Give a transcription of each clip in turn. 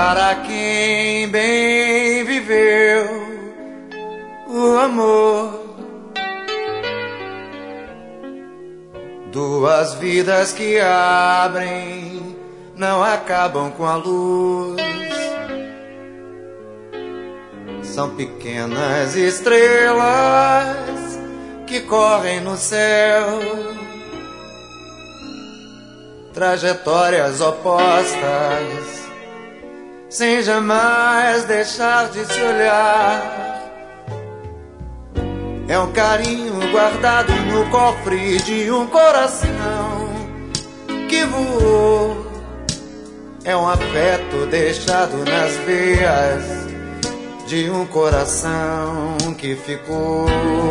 Para quem bem viveu o amor, duas vidas que abrem, não acabam com a luz. São pequenas estrelas que correm no céu, trajetórias opostas, sem jamais deixar de se olhar. É um carinho guardado no cofre de um coração que voou. É um afeto deixado nas veias de um coração que ficou.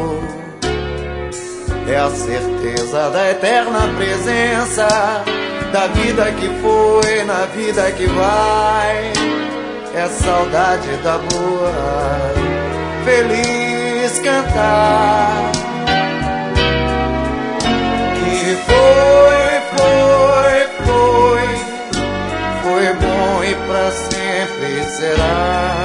É a certeza da eterna presença, da vida que foi, na vida que vai. É saudade da boa, feliz cantar. Que foi bom e pra sempre será.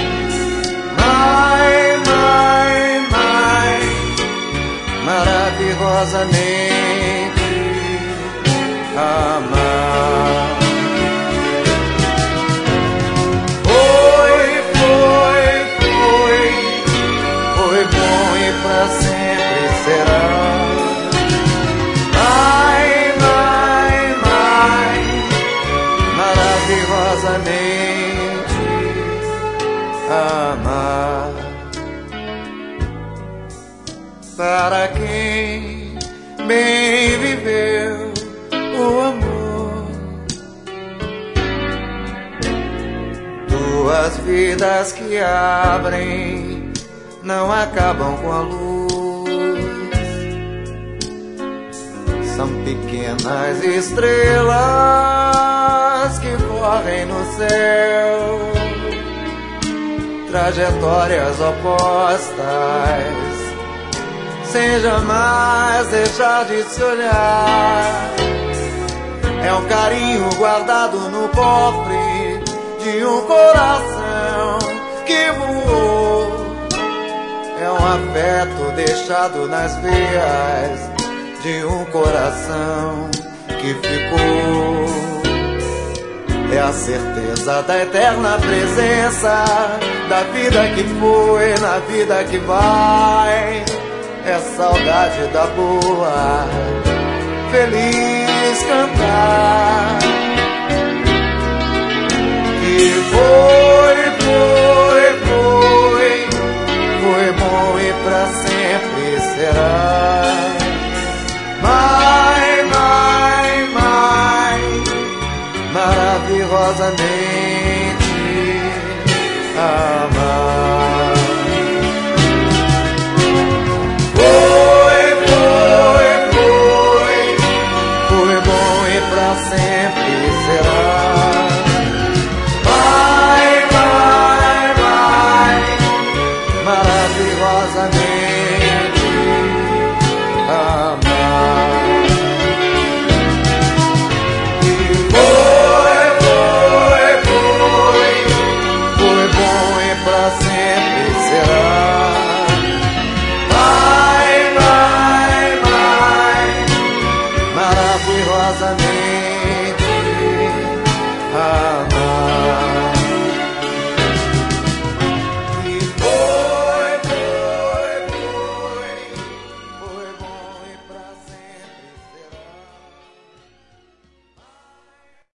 Maravilhosamente amar. Foi bom e pra sempre será. Maravilhosamente amar. Para quem bem viveu o amor, duas vidas que abrem, não acabam com a luz. São pequenas estrelas que correm no céu, trajetórias opostas, sem jamais deixar de se olhar. É um carinho guardado no cofre de um coração que voou. É um afeto deixado nas veias de um coração que ficou. É a certeza da eterna presença, da vida que foi, na vida que vai. É saudade da boa, feliz cantar. Que foi bom e pra sempre será. Maravilhosamente amar. Foi bom e pra sempre será. Maravilhosamente amar. Foi bom e pra sempre será. Maravilhosamente amar.